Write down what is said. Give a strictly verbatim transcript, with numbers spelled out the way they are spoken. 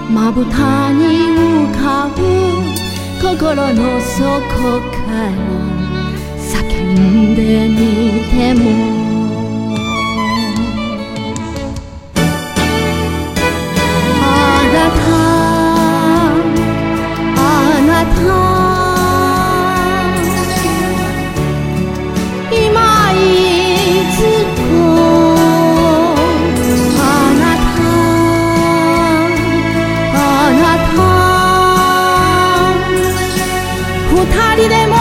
まぶたに浮かぶ心の底から叫んでみても二人でも